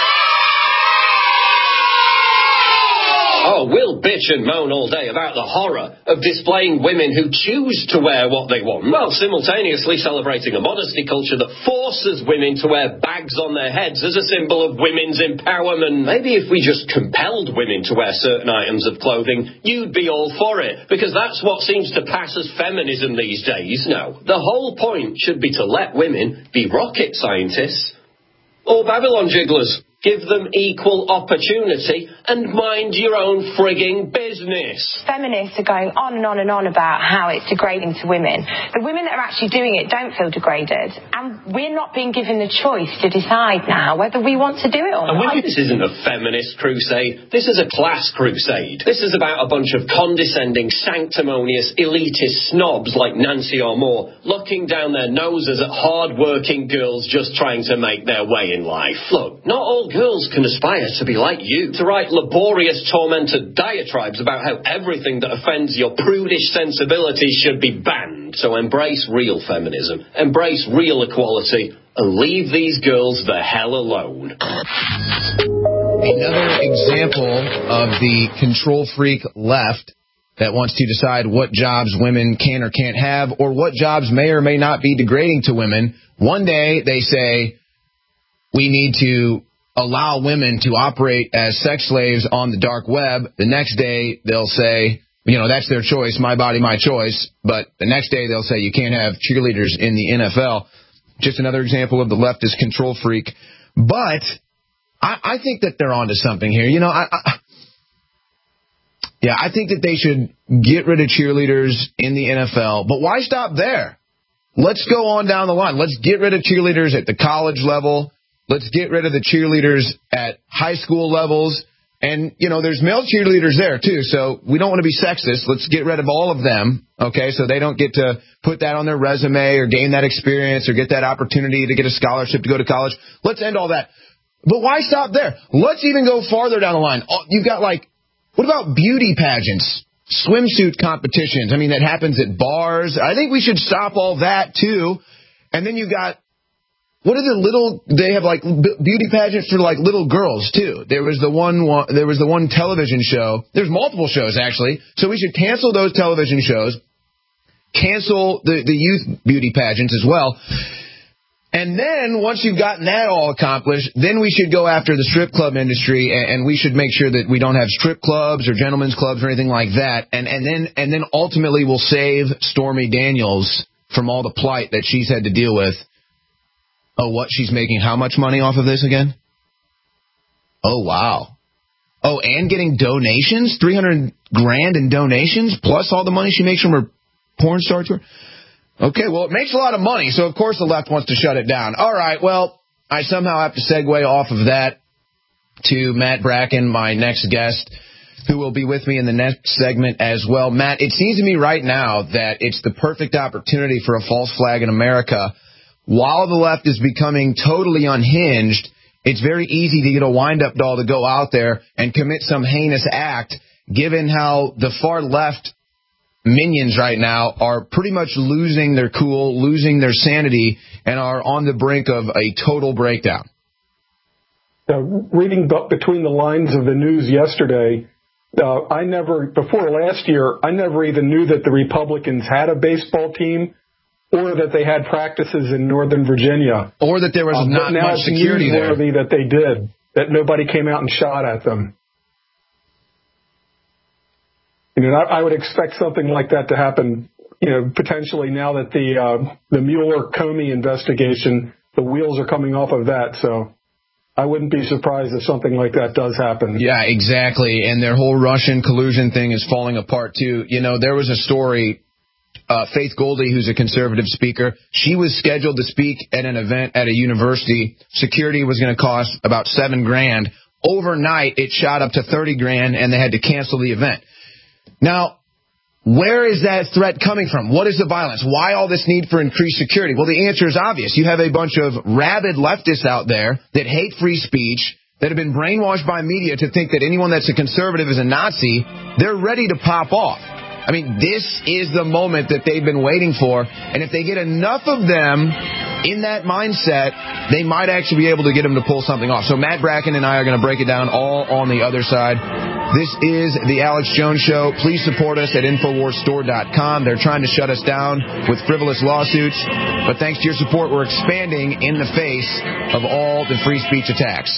Oh, we'll bitch and moan all day about the horror of displaying women who choose to wear what they want, while simultaneously celebrating a modesty culture that forces women to wear bags on their heads as a symbol of women's empowerment. Maybe if we just compelled women to wear certain items of clothing, you'd be all for it, because that's what seems to pass as feminism these days. No, the whole point should be to let women be rocket scientists or Babylon jigglers. Give them equal opportunity and mind your own frigging business. Feminists are going on and on and on about how it's degrading to women. The women that are actually doing it don't feel degraded, and we're not being given the choice to decide now whether we want to do it or and not. This isn't a feminist crusade. This is a class crusade. This is about a bunch of condescending, sanctimonious, elitist snobs like Nancy or Moore looking down their noses at hard-working girls just trying to make their way in life. Look, not all girls can aspire to be like you, to write laborious, tormented diatribes about how everything that offends your prudish sensibilities should be banned. So embrace real feminism, embrace real equality, and leave these girls the hell alone. Another example of the control freak left that wants to decide what jobs women can or can't have, or what jobs may or may not be degrading to women. One day they say, we need to allow women to operate as sex slaves on the dark web. The next day they'll say, you know, that's their choice, my body, my choice. But the next day they'll say you can't have cheerleaders in the N F L. Just another example of the leftist control freak. But I, I think that they're onto something here. You know, I, I yeah, I think that they should get rid of cheerleaders in the N F L. But why stop there? Let's go on down the line. Let's get rid of cheerleaders at the college level. Let's get rid of the cheerleaders at high school levels. And, you know, there's male cheerleaders there, too, so we don't want to be sexist. Let's get rid of all of them, okay, so they don't get to put that on their resume or gain that experience or get that opportunity to get a scholarship to go to college. Let's end all that. But why stop there? Let's even go farther down the line. You've got, like, what about beauty pageants, swimsuit competitions? I mean, that happens at bars. I think we should stop all that, too. And then you've got, what are the little, they have like beauty pageants for like little girls too. There was the one, there was the one television show. There's multiple shows actually. So we should cancel those television shows, cancel the, the youth beauty pageants as well. And then once you've gotten that all accomplished, then we should go after the strip club industry and, and we should make sure that we don't have strip clubs or gentlemen's clubs or anything like that. And, and then, and then ultimately we'll save Stormy Daniels from all the plight that she's had to deal with. Oh, what? She's making how much money off of this again? Oh, wow. Oh, and getting donations? three hundred grand in donations, plus all the money she makes from her porn star tour? Okay, well, it makes a lot of money, so of course the left wants to shut it down. All right, well, I somehow have to segue off of that to Matt Bracken, my next guest, who will be with me in the next segment as well. Matt, it seems to me right now that it's the perfect opportunity for a false flag in America. While the left is becoming totally unhinged, it's very easy to get a wind-up doll to go out there and commit some heinous act, given how the far left minions right now are pretty much losing their cool, losing their sanity, and are on the brink of a total breakdown. Uh, reading between the lines of the news yesterday, uh, I never, before last year, I never even knew that the Republicans had a baseball team, or that they had practices in Northern Virginia. Or that there was um, not much security there. Now it's newsworthy that they did, that nobody came out and shot at them. You know, I, I would expect something like that to happen, you know, potentially now that the uh, the Mueller-Comey investigation, the wheels are coming off of that, so I wouldn't be surprised if something like that does happen. Yeah, exactly, and their whole Russian collusion thing is falling apart, too. You know, there was a story... Uh, Faith Goldy, who's a conservative speaker, she was scheduled to speak at an event at a university. Security was going to cost about seven grand. Overnight, it shot up to thirty grand, and they had to cancel the event. Now, where is that threat coming from? What is the violence? Why all this need for increased security? Well, the answer is obvious. You have a bunch of rabid leftists out there that hate free speech, that have been brainwashed by media to think that anyone that's a conservative is a Nazi. They're ready to pop off. I mean, this is the moment that they've been waiting for, and if they get enough of them in that mindset, they might actually be able to get them to pull something off. So Matt Bracken and I are going to break it down all on the other side. This is the Alex Jones Show. Please support us at Infowars Store dot com. They're trying to shut us down with frivolous lawsuits, but thanks to your support, we're expanding in the face of all the free speech attacks.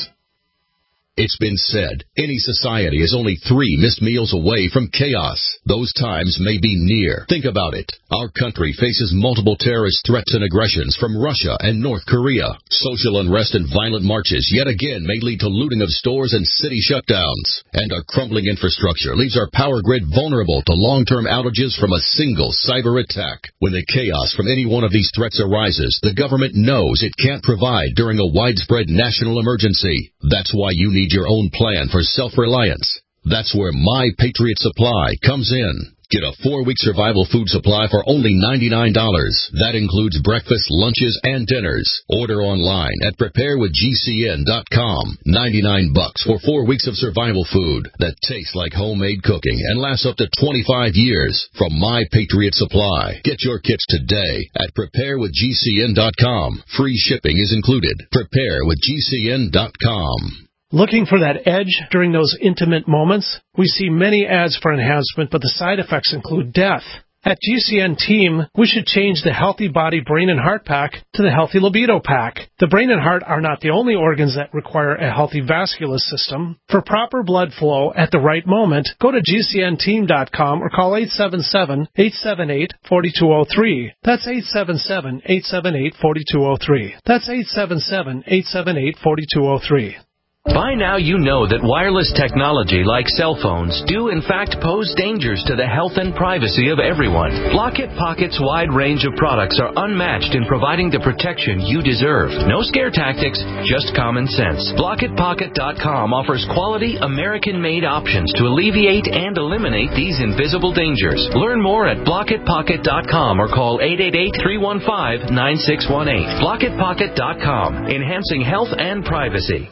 It's been said, any society is only three missed meals away from chaos. Those times may be near. Think about it. Our country faces multiple terrorist threats and aggressions from Russia and North Korea. Social unrest and violent marches yet again may lead to looting of stores and city shutdowns. And our crumbling infrastructure leaves our power grid vulnerable to long-term outages from a single cyber attack. When the chaos from any one of these threats arises, the government knows it can't provide during a widespread national emergency. That's why you need your own plan for self-reliance. That's where My Patriot Supply comes in. Get a four-week survival food supply for only ninety-nine dollars. That includes breakfast, lunches, and dinners. Order online at prepare with G C N dot com. ninety-nine bucks for four weeks of survival food that tastes like homemade cooking and lasts up to twenty-five years from My Patriot Supply. Get your kits today at prepare with G C N dot com. Free shipping is included. prepare with G C N dot com. Looking for that edge during those intimate moments? We see many ads for enhancement, but the side effects include death. At G C N Team, we should change the Healthy Body, Brain, and Heart Pack to the Healthy Libido Pack. The brain and heart are not the only organs that require a healthy vascular system. For proper blood flow at the right moment, go to G C N team dot com or call eight seven seven, eight seven eight, four two zero three. That's eight seven seven, eight seven eight, four two zero three. That's eight seven seven, eight seven eight, four two zero three. By now you know that wireless technology like cell phones do in fact pose dangers to the health and privacy of everyone. Blockit Pocket's wide range of products are unmatched in providing the protection you deserve. No scare tactics, just common sense. Blockit Pocket dot com offers quality American-made options to alleviate and eliminate these invisible dangers. Learn more at Blockit Pocket dot com or call eight eight eight, three one five, nine six one eight. Blockit Pocket dot com, enhancing health and privacy.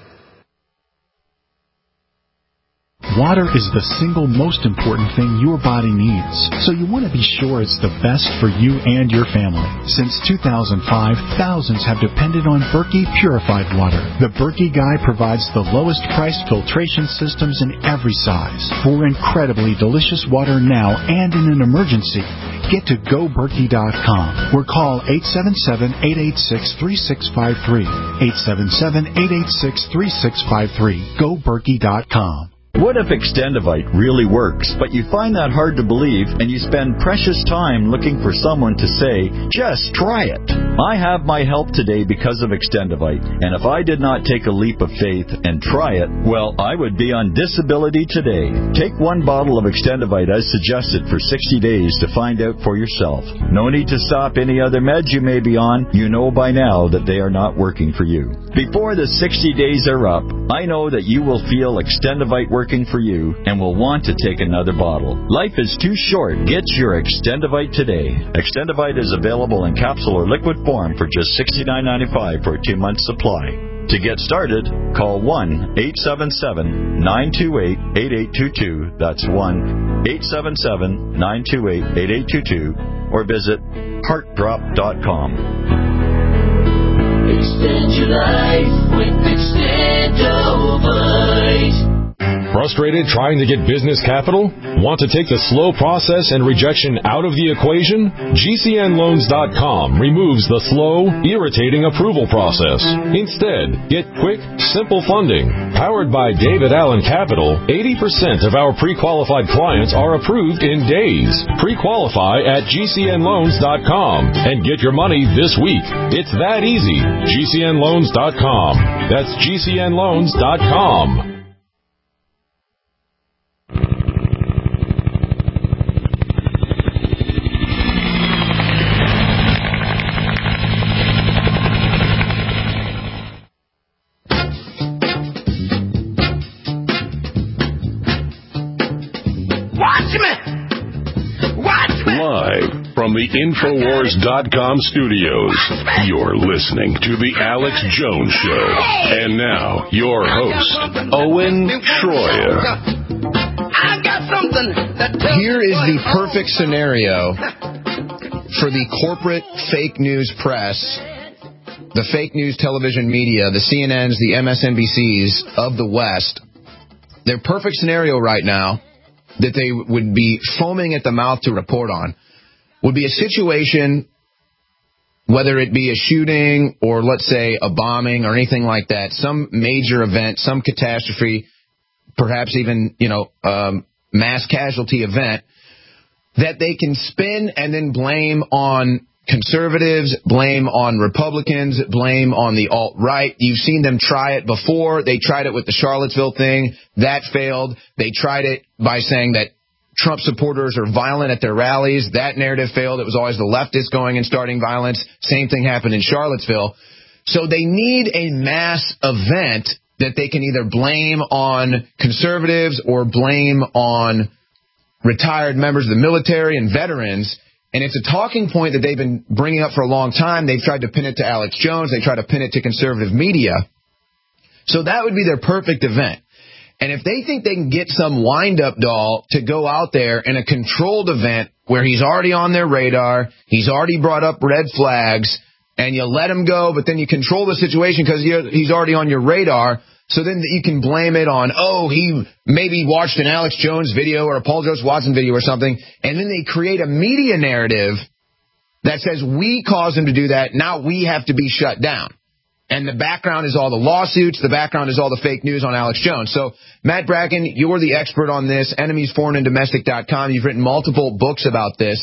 Water is the single most important thing your body needs, so you want to be sure it's the best for you and your family. Since two thousand five, thousands have depended on Berkey purified water. The Berkey Guy provides the lowest priced filtration systems in every size for incredibly delicious water now and in an emergency. Get to go berkey dot com or call eight seven seven, eight eight six, three six five three. eight seven seven, eight eight six, three six five three. go berkey dot com. What if Extendivite really works, but you find that hard to believe and you spend precious time looking for someone to say, just try it? I have my help today because of Extendivite, and if I did not take a leap of faith and try it, well, I would be on disability today. Take one bottle of Extendivite as suggested for sixty days to find out for yourself. No need to stop any other meds you may be on. You know by now that they are not working for you. Before the sixty days are up, I know that you will feel Extendivite working for you and will want to take another bottle. Life is too short. Get your Extendivite today. Extendivite is available in capsule or liquid form for just sixty-nine ninety-five for a two-month supply. To get started, call one eight seven seven, nine two eight, eight eight two two. That's one eight seven seven, nine two eight, eight eight two two or visit heart drop dot com. Extend your life with Extendivite. Frustrated trying to get business capital? Want to take the slow process and rejection out of the equation? G C N loans dot com removes the slow, irritating approval process. Instead, get quick, simple funding. Powered by David Allen Capital, eighty percent of our pre-qualified clients are approved in days. Pre-qualify at G C N loans dot com and get your money this week. It's that easy. G C N loans dot com. That's G C N loans dot com. Live from the Infowars dot com studios, you're listening to The Alex Jones Show. And now, your host, Owen Schroyer. Here is the perfect scenario for the corporate fake news press, the fake news television media, the C N Ns, the M S N B Cs of the West. Their perfect scenario right now that they would be foaming at the mouth to report on would be a situation, whether it be a shooting or, let's say, a bombing or anything like that, some major event, some catastrophe, perhaps even, you know, um, mass casualty event, that they can spin and then blame on conservatives, blame on Republicans, blame on the alt-right. You've seen them try it before. They tried it with the Charlottesville thing. That failed. They tried it by saying that Trump supporters are violent at their rallies. That narrative failed. It was always the leftists going and starting violence. Same thing happened in Charlottesville. So they need a mass event that they can either blame on conservatives or blame on retired members of the military and veterans. And it's a talking point that they've been bringing up for a long time. They've tried to pin it to Alex Jones. They tried to pin it to conservative media. So that would be their perfect event. And if they think they can get some wind-up doll to go out there in a controlled event where he's already on their radar, he's already brought up red flags, and you let him go, but then you control the situation because he's already on your radar, So then you can blame it on, oh, he maybe watched an Alex Jones video or a Paul Joseph Watson video or something, and then they create a media narrative that says we caused him to do that, now we have to be shut down. And the background is all the lawsuits, the background is all the fake news on Alex Jones. So, Matt Bracken, you're the expert on this, enemies foreign and domestic dot com. You've written multiple books about this.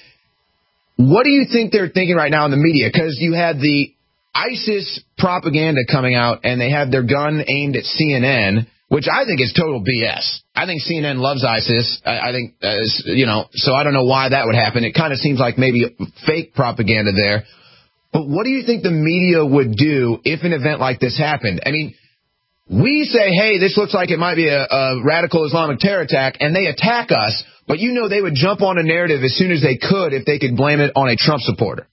What do you think they're thinking right now in the media? Because you had the ISIS propaganda coming out, and they had their gun aimed at C N N, which I think is total B S. I think C N N loves ISIS. I, I think, uh, you know, so I don't know why that would happen. It kind of seems like maybe fake propaganda there. But what do you think the media would do if an event like this happened? I mean, we say, hey, this looks like it might be a, a radical Islamic terror attack, and they attack us, but you know they would jump on a narrative as soon as they could if they could blame it on a Trump supporter.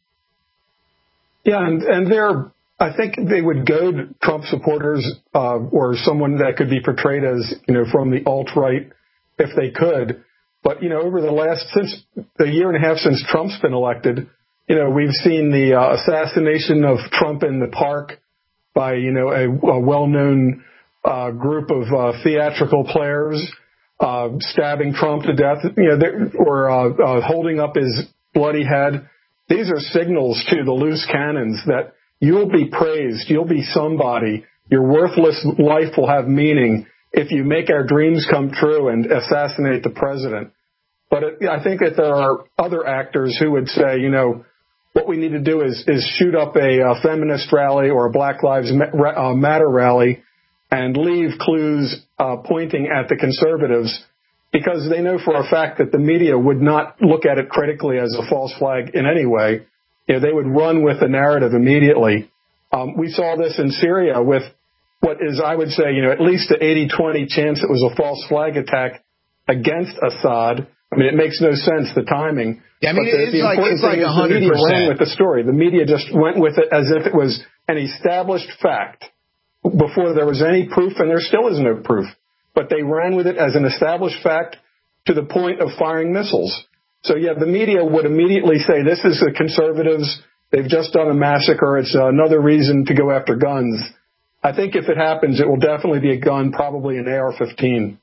Yeah, and, and they're, I think they would goad Trump supporters uh, or someone that could be portrayed as, you know, from the alt-right if they could. But, you know, over the last, since the year and a half since Trump's been elected, you know, we've seen the uh, assassination of Trump in the park by, you know, a, a well-known uh, group of uh, theatrical players uh, stabbing Trump to death, you know, or uh, uh, holding up his bloody head. These are signals to the loose cannons that you'll be praised, you'll be somebody, your worthless life will have meaning if you make our dreams come true and assassinate the president. But it, I think that there are other actors who would say, you know, what we need to do is, is shoot up a, a feminist rally or a Black Lives Matter rally and leave clues uh, pointing at the conservatives, because they know for a fact that the media would not look at it critically as a false flag in any way. You know, they would run with the narrative immediately. Um, we saw this in Syria with what is, I would say, you know, at least an eighty twenty chance it was a false flag attack against Assad. I mean, it makes no sense, the timing. Yeah, I mean, but the, it's the like, important it's like thing is one hundred percent. The media ran with the story. The media just went with it as if it was an established fact before there was any proof, and there still is no proof. But they ran with it as an established fact to the point of firing missiles. So, yeah, the media would immediately say, this is the conservatives, they've just done a massacre, it's another reason to go after guns. I think if it happens, it will definitely be a gun, probably an A R fifteen.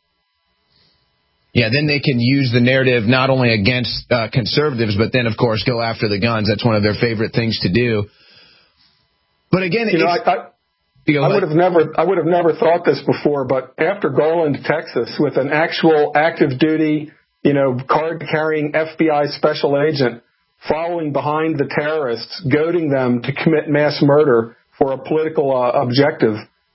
Yeah, then they can use the narrative not only against uh, conservatives, but then, of course, go after the guns. That's one of their favorite things to do. But again, you know, I, I, I would have never, I would have never thought this before. But after Garland, Texas, with an actual active duty, you know, card-carrying F B I special agent following behind the terrorists, goading them to commit mass murder for a political uh, objective,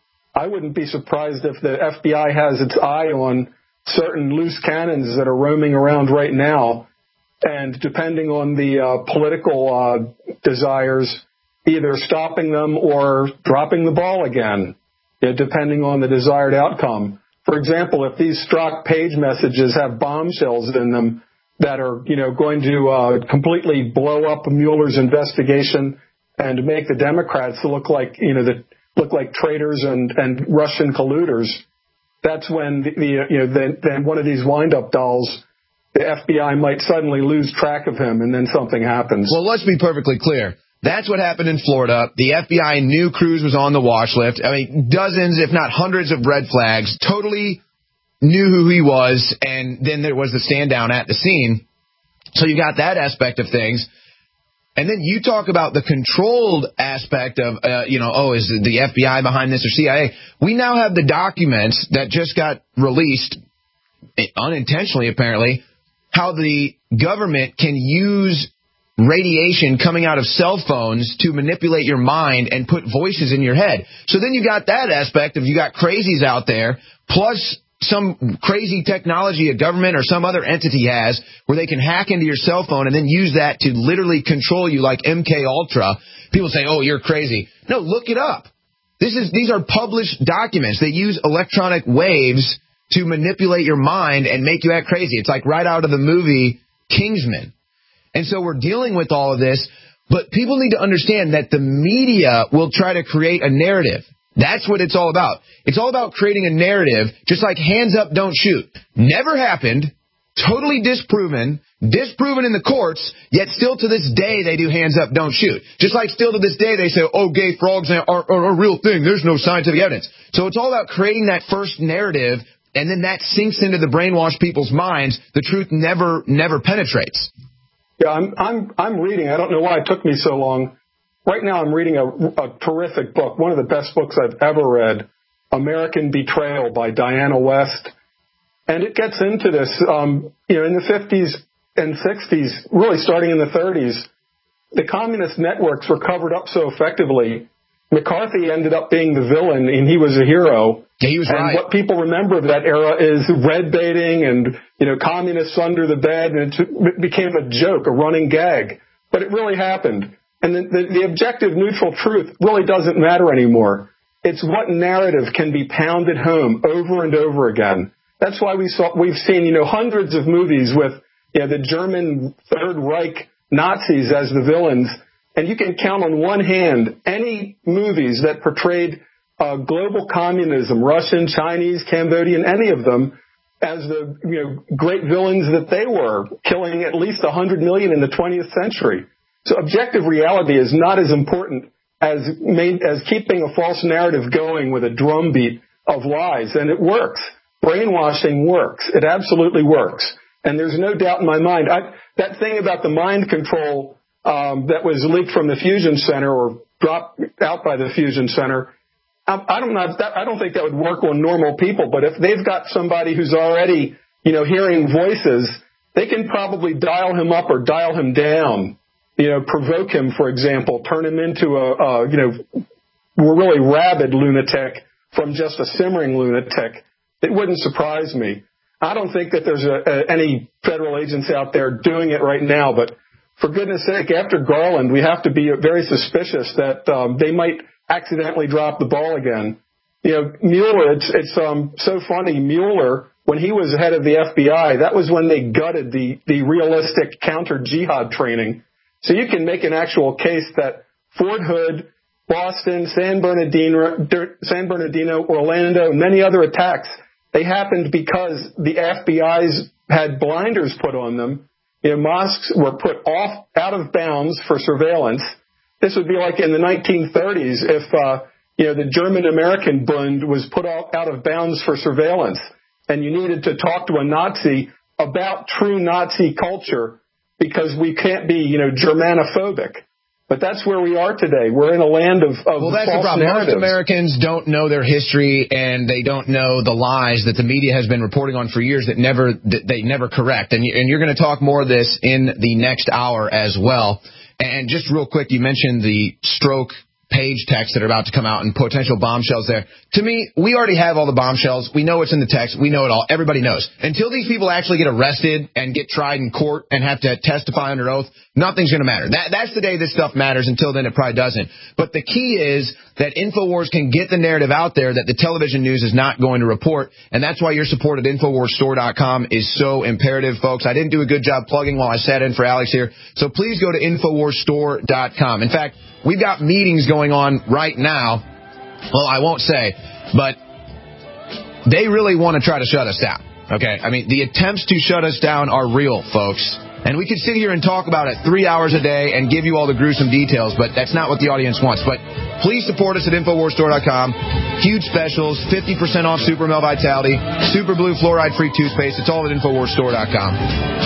I wouldn't be surprised if the F B I has its eye on certain loose cannons that are roaming around right now, and depending on the uh, political uh, desires, either stopping them or dropping the ball again, you know, depending on the desired outcome. For example, if these Strzok Page messages have bombshells in them that are, you know, going to uh, completely blow up Mueller's investigation and make the Democrats look like, you know, the, look like traitors and, and Russian colluders, that's when the, the you know then, then one of these wind-up dolls, the F B I might suddenly lose track of him, and then something happens. Well, let's be perfectly clear. That's what happened in Florida. The F B I knew Cruz was on the watch list. I mean, dozens, if not hundreds of red flags, totally knew who he was, and then there was the stand down at the scene. So you got that aspect of things. And then you talk about the controlled aspect of, uh, you know, oh, is the F B I behind this or C I A? We now have the documents that just got released, unintentionally apparently, how the government can use radiation coming out of cell phones to manipulate your mind and put voices in your head. So then you got that aspect of you got crazies out there, plus some crazy technology a government or some other entity has where they can hack into your cell phone and then use that to literally control you like M K Ultra. People say, oh, you're crazy. No, look it up. This is These are published documents. They use electronic waves to manipulate your mind and make you act crazy. It's like right out of the movie Kingsman. And so we're dealing with all of this, but people need to understand that the media will try to create a narrative. That's what it's all about. It's all about creating a narrative, just like hands up, don't shoot. Never happened, totally disproven, disproven in the courts, yet still to this day they do hands up, don't shoot. Just like still to this day they say, oh, gay frogs are, are, are a real thing. There's no scientific evidence. So it's all about creating that first narrative, and then that sinks into the brainwashed people's minds. The truth never, never penetrates. Yeah, I'm, I'm, I'm reading. I don't know why it took me so long. Right now I'm reading a, a terrific book, one of the best books I've ever read, American Betrayal by Diana West. And it gets into this, um, you know, in the fifties and sixties, really starting in the thirties, the communist networks were covered up so effectively. McCarthy ended up being the villain, and he was a hero. Yeah, he was and right. What people remember of that era is red baiting and, you know, communists under the bed, and it became a joke, a running gag. But it really happened. And the, the, the objective, neutral truth really doesn't matter anymore. It's what narrative can be pounded home over and over again. That's why we saw, we've seen, you know, hundreds of movies with, you know, the German Third Reich Nazis as the villains. And you can count on one hand any movies that portrayed uh, global communism, Russian, Chinese, Cambodian, any of them, as the, you know, great villains that they were, killing at least one hundred million in the twentieth century. So objective reality is not as important as main, as keeping a false narrative going with a drumbeat of lies. And it works. Brainwashing works. It absolutely works. And there's no doubt in my mind. I, that thing about the mind control um, that was leaked from the Fusion Center or dropped out by the Fusion Center, I, I don't know. That, I don't think that would work on normal people. But if they've got somebody who's already, you know, hearing voices, they can probably dial him up or dial him down. You know, provoke him, for example, turn him into a, a you know, really rabid lunatic from just a simmering lunatic. It wouldn't surprise me. I don't think that there's a, a, any federal agents out there doing it right now, but for goodness sake, after Garland, we have to be very suspicious that um, they might accidentally drop the ball again. You know, Mueller, it's, it's um, so funny. Mueller, when he was head of the F B I, that was when they gutted the, the realistic counter-jihad training. So you can make an actual case that Fort Hood, Boston, San Bernardino, San Bernardino, Orlando, and many other attacks, they happened because the F B I's had blinders put on them. You know, mosques were put off, out of bounds for surveillance. This would be like in the nineteen thirties if, uh, you know, the German-American Bund was put out of bounds for surveillance, and you needed to talk to a Nazi about true Nazi culture because we can't be, you know, Germanophobic. But that's where we are today. We're in a land of, of well, that's false the problem. narratives. Most Americans don't know their history, and they don't know the lies that the media has been reporting on for years that never that they never correct. And, you, and you're going to talk more of this in the next hour as well. And just real quick, you mentioned the stroke page texts that are about to come out and potential bombshells there. To me, we already have all the bombshells. We know what's in the text. We know it all. Everybody knows. Until these people actually get arrested and get tried in court and have to testify under oath, nothing's going to matter. That, that's the day this stuff matters. Until then, it probably doesn't. But the key is that InfoWars can get the narrative out there that the television news is not going to report, and that's why your support at Infowars Store dot com is so imperative, folks. I didn't do a good job plugging while I sat in for Alex here, so please go to Infowars Store dot com. In fact, we've got meetings going on right now. Well, I won't say, but they really want to try to shut us down. Okay? I mean, the attempts to shut us down are real, folks. And we could sit here and talk about it three hours a day and give you all the gruesome details, but that's not what the audience wants. But please support us at Infowars Store dot com. Huge specials, fifty percent off Super Male Vitality, Super Blue Fluoride-Free Toothpaste. It's all at Infowars Store dot com.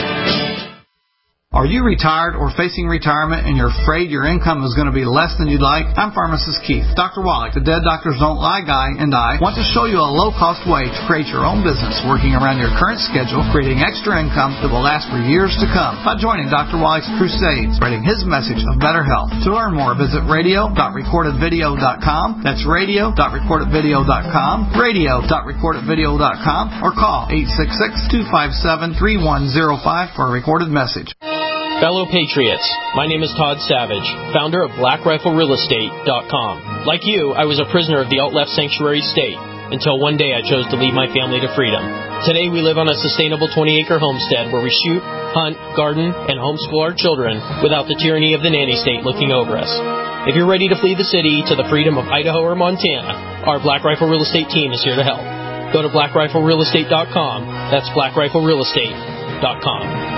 Are you retired or facing retirement and you're afraid your income is going to be less than you'd like? I'm Pharmacist Keith. Doctor Wallach, the Dead Doctors Don't Lie guy, and I want to show you a low-cost way to create your own business working around your current schedule, creating extra income that will last for years to come by joining Doctor Wallach's crusades, spreading his message of better health. To learn more, visit radio dot recorded video dot com. That's radio dot recorded video dot com, radio dot recorded video dot com, or call eight six six, two five seven, three one zero five for a recorded message. Fellow Patriots, my name is Todd Savage, founder of Black Rifle Real Estate dot com. Like you, I was a prisoner of the alt-left sanctuary state until one day I chose to lead my family to freedom. Today we live on a sustainable twenty-acre homestead where we shoot, hunt, garden, and homeschool our children without the tyranny of the nanny state looking over us. If you're ready to flee the city to the freedom of Idaho or Montana, our Black Rifle Real Estate team is here to help. Go to Black Rifle Real Estate dot com. That's Black Rifle Real Estate dot com.